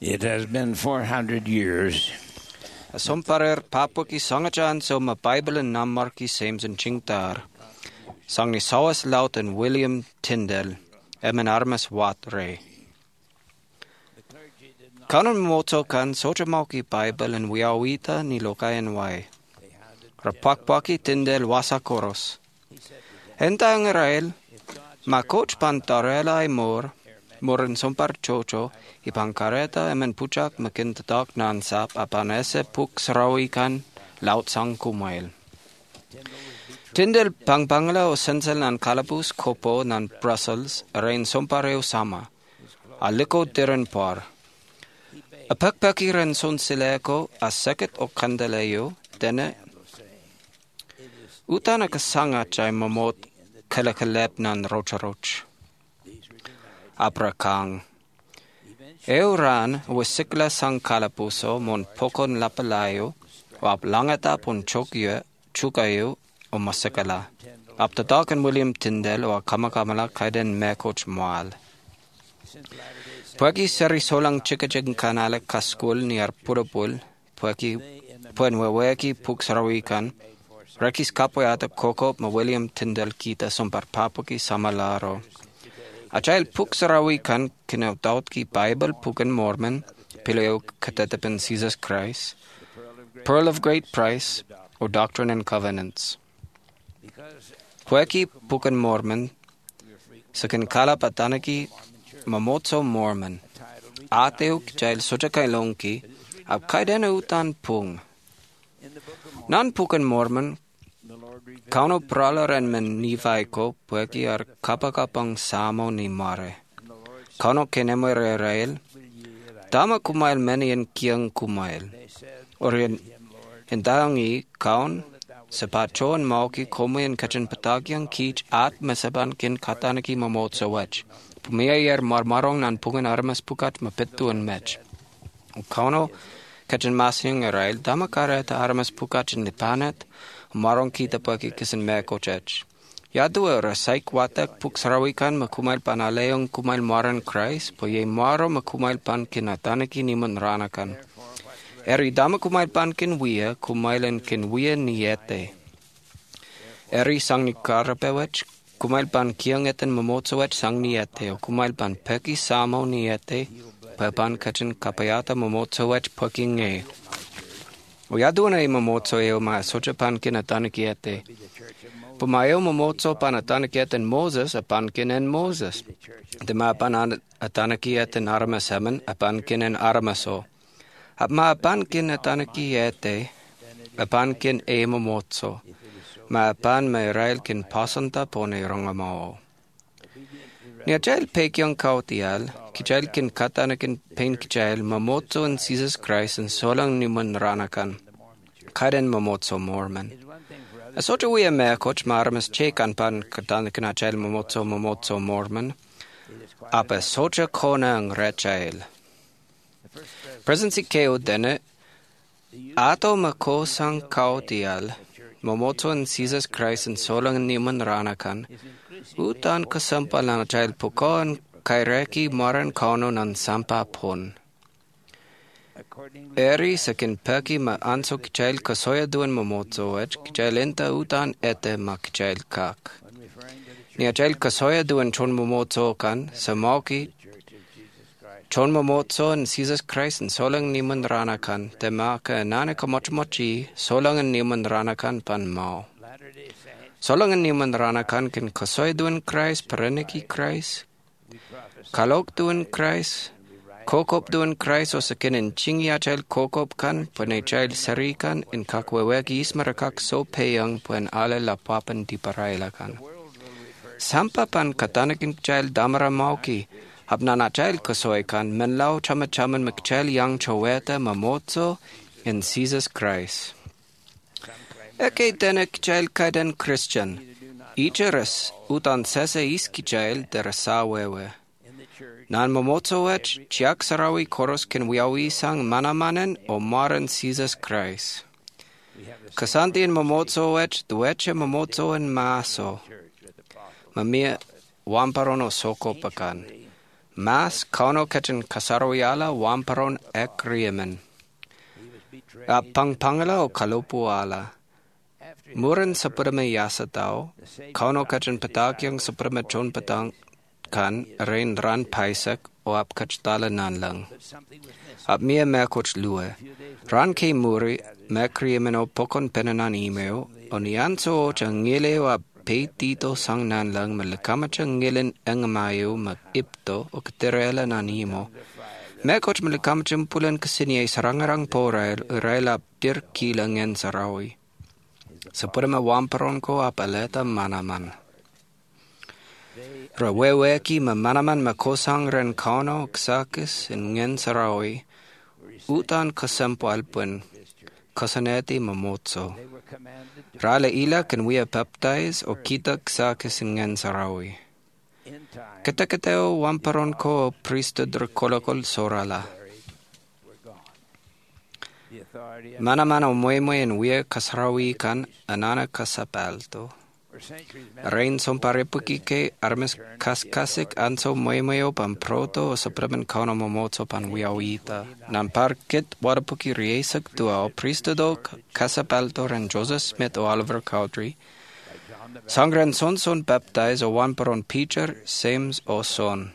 It has been 400 years Som parer papuki sangajan so ma Bible en namarki seems en chingtar. Sang ni sawas laut en William Tyndale, emen armas wat re. Kanon moto kan soja mauki Bible en wiawita ni lokayan wai. Rapakpaki Tyndale wasa koros. Enta ang Israel, ma coach pantarela ay moren sompar chocho, ipang kareta emen puchak makintatak nansap apanese puk sarawikan laut sang kumail. Tyndale pangpangla o sensel nan kalabus kopo nan Brussels rein sompareo sama. Aliko tiren par. Apakpaki ren son sileko a seket o kandalayo dene utana kasanga chay mamot kalakalep nan rocharoch. Aprakang. Euran wasikla sang kalapuso mon pokon lapalayo wap langata pon chukayo o masikala. Aptatakan William Tyndale o kamakamala kaiden mekoch moal. Puaki seri solang chikajeng kanale kaskul niar purapul, puaki puenweweki puksarawikan, rekis kapoyata kokop ma William Tyndale kita sompar papuki samalaro. Achail puksarawikan kinautautki Bible puken Mormon, pileo katetepin Jesus Christ, Pearl of Great Price, or Doctrine and Covenants. Pueki puken Mormon, sakin kala patanaki mamotso Mormon, ateo kichail sochakailonki, ab kaidena utan pung. Nan puken Mormon, kauno pralaren men nivaiko pueki ar kapakapang samo ni mare. Kauno kenemoy rael, tama kumail menien kiang kumail. Orien endaangi kaun sepachon mauki komuyen kachin patagyang kich at mesaban kin katanaki mamotso wech. Pumiayer marmarong nan pungan armas pukat mapittu en mech. Kauno kachin masyang rael, tama kareta armas pukat in lipanet, marong kita pagi kisin mekochech. Yadua rasaik watak puksarawikan makumail panaleong kumail maran Christ, po ye maro makumail pan kinatanaki niman ranakan. Eri dama kumail pan kinwia, kumailan kinwia niyete. Eri sang ni karapewech, kumail pan kiang eten mamotsowech sang niyete, o kumail pan peki samo niyete, papan kachin kapayata mamotsowech peki nge. O yaduna i mamotso eo ma socha pan kinatanakiete. Pumayo mamotso pan atanakieten Moses, apan kinen Moses. Dema pan atanakieten armas hemen, apan kinen armaso. Ma apan kin atanakiete, apan kin e mamotso. Ma apan ma Israel kin pasanta pone rongamao. Ni ajail pekyang kautial, kijail kin katanakin pain kijail mamotso in Jesus Christ and solang niman ranakan. Kaiden mamotso Mormon. Asoja we mekoch marmas chekan pan katanakin ajail mamotso Mormon. Apa soja konang rechail. Present si keo dene ato makosang kautial mamotso in Jesus Christ and solang niman ranakan. Utan kasampal na child pukon kaireki maran kauno nan sampa pon. Eri sakin peki ma anso kichail kasoya duen mamotso ech kichail enta utan ete ma kichail kak. Ni achail kasoya duen chon mamotso kan samauki chon mamotso in Jesus Christ and solang niman ranakan tema ka nane kamochmochi solang niman ranakan pan mao. Solangan niman ranakan kin kasoy duan Christ, pareniki Christ, kalok duan Christ, kokop duan Christ o sakin in chingi achail kokop kan, pwene chail sarikan in kakweweki ismarakak so peyang pwen ale la papan di parailakan. Sampa pan katanakin chail damara mauki, habnana chail kasoy kan, menlao chamachaman makchail yang choweta mamotso in Jesus Christ. Eke dene kichail kaiden Christian. Icheres utan sese is kichail derasa wewe. Nan mamotsowech chiak sarawi koros ken wiawi sang manamanen o maran Jesus Christ. Kasantin mamotsowech dueche mamotso en maso. Mamia wamparono soko pakan. Mas kauno kachin kasaroyala wamparon ekriemen. Pangpangala o kalupuala. Muren sapurame yasatao, kauno kachin patakyang sapurame chon patang kan rain ran paisak o apkachdala nanlang. Mia merkoch lue. Ran ke muri mekriemen o pokon penanan email o nianso o changile o Peitito sang nanlang malakamacha ngilin angamayo mag-ipto o katerela nanimo. Mekoch malakamachang pulan kasiniay sarangarang porail uraila dir kilangen sarawi. Sa purama wamparon ko apaleta manaman. Raweweki manaman makosang ren kauno ksakis ngen sarawi. Utan kasampo alpun kasaneti mamotso. Rale ila can we baptize o kita sa kisingan sarawi. Katakateo wamparon ko priesthood rekolokol sorala. Manaman o moy en we kasarawi kan anana kasapalto. Rain son parepuki ke armes kaskasik anso moy o pamproto o supramen kauno momotso pan wiawita. Nan parkit wadapuki riesak tua o priesthood kasapalto ren Joseph Smith o Oliver Cowdery. Sangren son baptize o wamparon Peter Sames o son.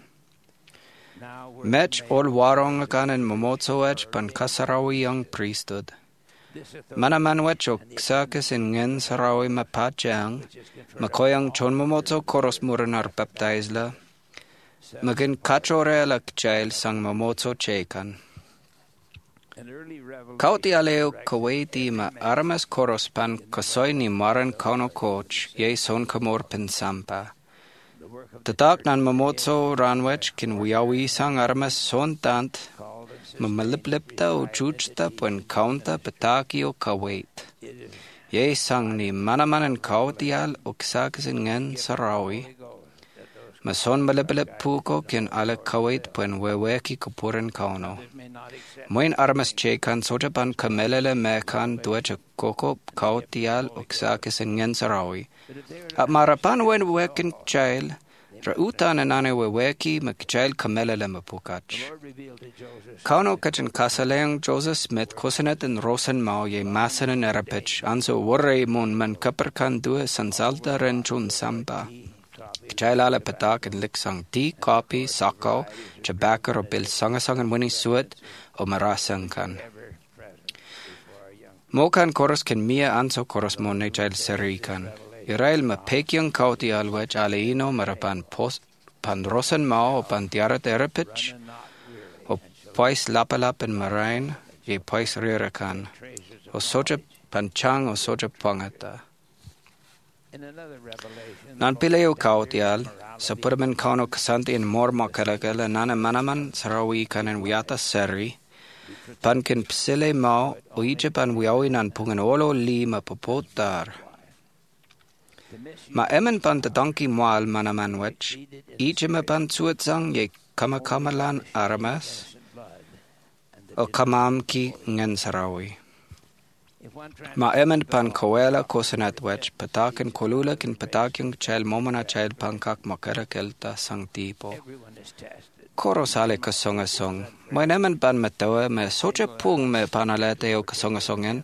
Mech ol warong kanen momotso ech pan kasarawi ang priesthood. Manaman wech o ksakis in ngen sarawi mapachang, makoyang chon momotso koros muranar baptize la, magin kachore alak jail sang momotso chekan. Kauti aleo kawaiti ma armas koros pan kasoy ni maran kauno coach, ye son kamor pensampa. Tatak nan momotso ranwech kin wiawi sang armas son tant, mamaliplipta o chuchta puen kaunta pataki o kawait. Ye sang ni manamanan kautial o ksaksin ngen sarawi. Mason malipilip puko kin ala kawait puen weweki kapuren kauno. Moin armas chekan sojapan kamelele mekan duecha koko kautial o ksaksin ngen sarawi. At marapan wen wekin chail, Rautan anane weweki makjail kamelele mapukach. Kauno kachin kasaleang Joseph Smith kusanet en rosen mau ye masanen erapich anso warre mon man kaperkan due sansalta ren chun samba. Kjail ala patak en liksang tea, coffee, sako, chabakar o bil sangasang en winning suet o marasang kan. Mokan koros ken mia anso koros mon ne jail serikan. Irail ma pekyang kauti alwech aleino marapan pan rosen mao o pan tiarat erapich o pois lapalap en marain ye pois rirakan o soja panchang o soja pangata. Nan pileo kautial sa puramen kauno kasanti en morma kalagala nana manaman sarawi kanen wiata seri pan ken psile mao o ije pan wiawi nan pungan olo li ma popotar. Ma emen pan te donkey moal manamanwech, ijeme pan suetsang ye kamakamalan aramas, o kamam ki ngen sarawi. Ma emen pan koela kosanatwech, patakin kolula kin patakyang chel momana chel pankak makera kelta sang tipo. Korosale kasongasong, moin emen pan matawa me socha pung me panalete o kasongasongen,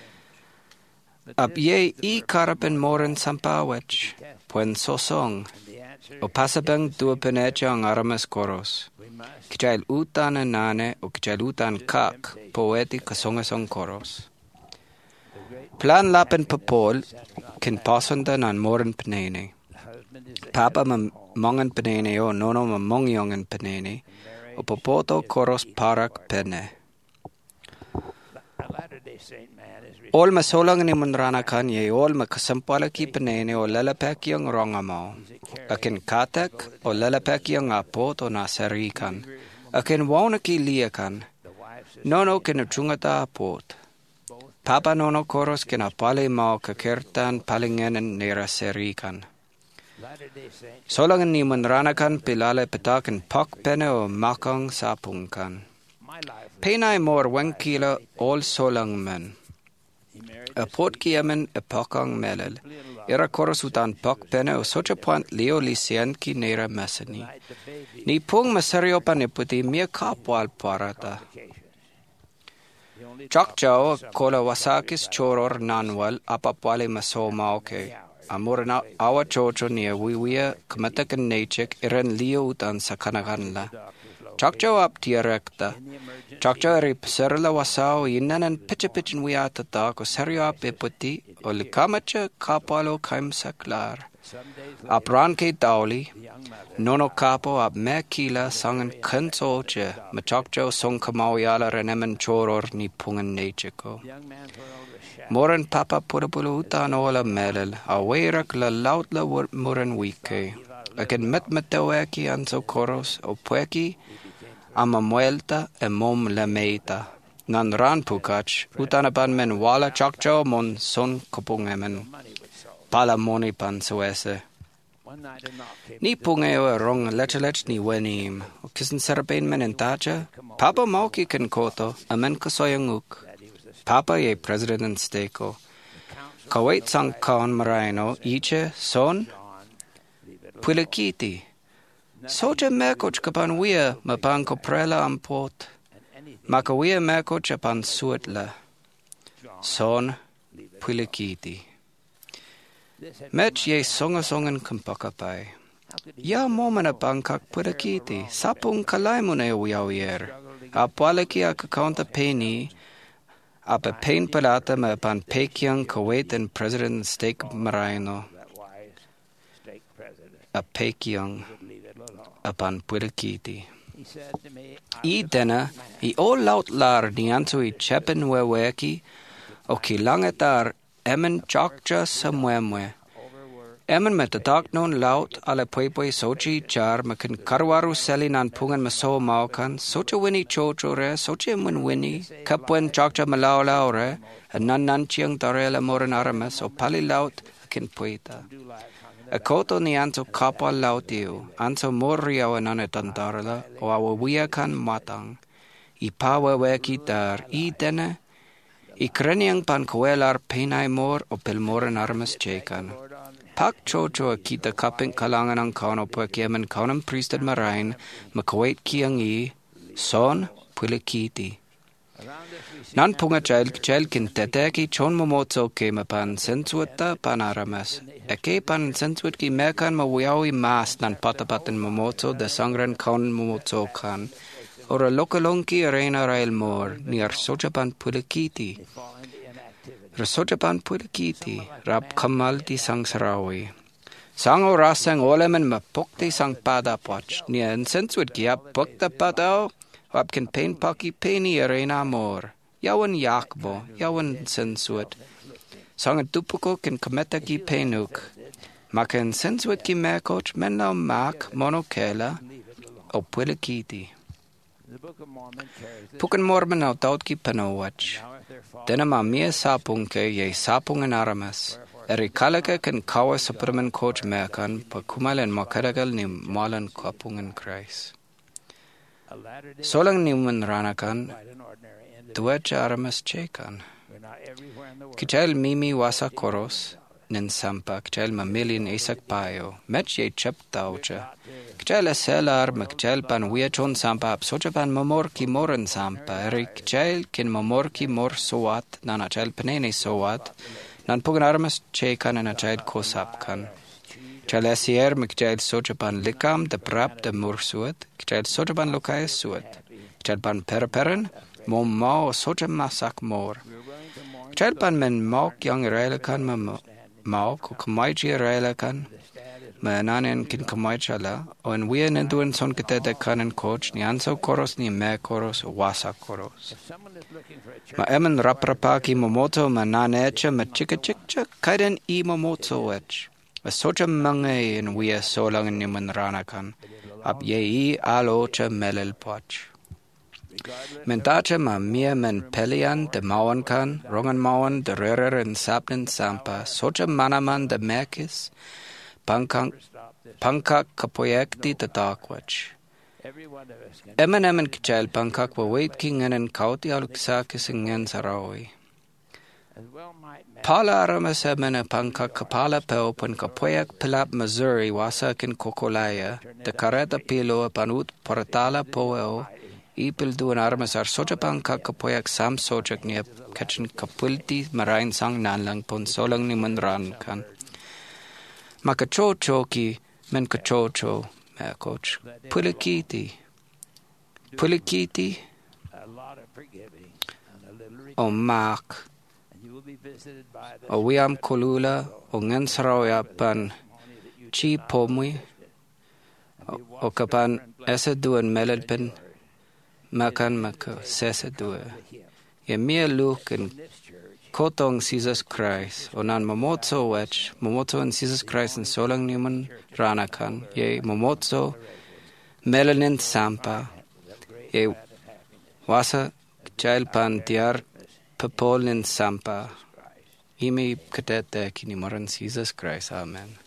Ab ye I karapen moren sampawech, puen sosong, o pasabang dua penechang aramas koros. Kijail utan nane o kijail utan kak, poeti kasongasong koros. Plan lapen papol, kin pasanda nan moren penene. Papa mongan penene o nono mongyongan penene, o popoto koros parak pene. Ol masolang ni munranakan ye ol makasampala ki penene o lalapek yung rongamo. Akin katek o lalapek yung apot o nasarikan. Akin wauna ki liakan. Nono kinachungata apot. Papa nono koros kinapali mao kakirtan palingenen nira serikan. Solangan ni munranakan pilale petakin pak pene o makang sapungkan. Penay mor 1 kilo ol solang men. A pot kiamen a pakang melel. Era koros utan pok pene o socha point leo lisian ki nera mesani. Ni pung masario paniputi mia kapwal parata. Chokcho kola wasakis choror nanwal apapwale maso maoke. Amorna awa chocho niya wiwia kamatakan nachik iran leo utan sakanakanla. Chokcho ap tiarekta. Chokcho eri pserla wasao inanan pitch wiata ko serio ap eputi o likamacha kapalo kaim saklar. Ap ranke dauli, nono kapo ap mekila sangan kansoche, machokcho song kamawyala renemen choror ni pungan nachiko. Moran papa purapulu utan ola melel, awerak la lautla muran wike. Akin metaweki anso koros o pueki, ama muelta e mom la meita. Nan ran pukach, utanapan men wala chokcho mon son kopungemen. Pala moni pan suese. Ni pungeo rong lechalech ni wenim. O kisen serapain men entacha. Papa mauki ken koto, amen kasoyanguk. Papa ye president steko. Kawait sang kaon marino, iche, son, pulikiti. Soja mekoch kapan wia, mapan koprela ampot. Makawia mekoch apan suetla. Son, pulikiti. Mech ye songan kampakapai. Ya momana pangkak pulikiti, sapung kalaimune wiawier. Apwalaki akakaunta peni, apa pain palata mapan pekiang Kuwait and President Steak Marino. A pekiang apan pulikiti. I dena, I all laut lar nianto I chepen weweki, o kilangetar emen chokcha samwemwe. Emen met de dag non laut alle puepue sochi char makin karwaru seli nan pungan maso maukan, socha winnie chocho re, socha winnie, kapwen chokcha malaula ore, nan chiang darela moran aramas o pali laut akin puita. A koto ni anso kapwa lautiu, anso morriawa nanetandarla, o awa kan matang. I pawa weki dar, I dene, I kreniang pan koelar penai mor o pelmoran aramas chekan. Pak chocho kita kaping kalangan ang kauno puekiaman kaunam priestad marain, makawait kiangi, son pulikiti. Nan punga chail kin teteki chon momotso ke mapan sensuata pan aramas. Eke pan sensuat ki mekan mawiawi mas nan patapatan momotso de sangran kaun momotso kan. Ora lokalongki arena rail mor, ni arsocha pan pulikiti. Rasojapan pulikiti, rap kamal di sang sarawi. Sang orasang olemen mapukti sang pada poch, niya sensuit kiap pukta padao, wap kin pain paki peni arena mor. Yawan yakbo, yawan sensuit. Sang dupuko kin kameta ki penuk. Makan sensuit ki mekoch menlaw mak monokela o pulikiti. Pukan morman au taut ki panowach. Dena mia sapung ke ye sapung en aramas. Eri kalaka kan kawa superman coach mekan pa kumalan makaragal ni malan kapung en Christ. Solang ni man ranakan tuwacha aramas chekan. Kichail mimi wasa koros nin sampa kichail mamilin isak payo mech ye chep taucha. Kichail aselar kichail pan wiachon sampa apsocha pan mamor ki moran sampa eri kichail kin mamor ki mor sowat nan achail panene sowat nan pugan aramas chekan en achail kosapkan. Kichail asier kichail socha pan likam de prap de mur suat kichail socha pan lokaya suat kichail pan perperen mom mao socha masak mor. Kichail pan men mauk yang irailakan mau ko kamaiji raelakan mananen kin kamaichala on we nenduan son kitete kanen coach ni anso koros ni me koros wasa koros ma emen raprapaki momoto mananecha ma chikachikcha kaiden I momoto wech a socha mange in we so lang ni man ranakan ab ye alocha melel poch Mentacha ma mia men pelian de mauan kan, rongan mauan de rerer en sapnen sampa, socha manaman de mekis, pankak kapoyekti de dakwach. Emen kichel pankak wa wait king en kauti aluksakis en sarawi. Pala arama sa mana pangka kapala peo pan kapoyak pilap Missouri wasa kin kokolaya de kareta pilo panut portala poeo ipil duan armas ar soja pangka kapoyak sam sojak niya kachin kapulti marain sang nanlang pon solang ni manran kan makachocho ki men kachocho coach pulikiti o mak o wiam kolula o ngensaraya pan chi pomwi o kapan esa duan melalpen makan maka sesa dua ye mia luken kotong Jesus Christ o nan momotso in Jesus Christ and solang niman ranakan ye momotso melanin sampa ye wasa jail pan tiar papolin sampa imi kadete kini maran Jesus Christ. Amen.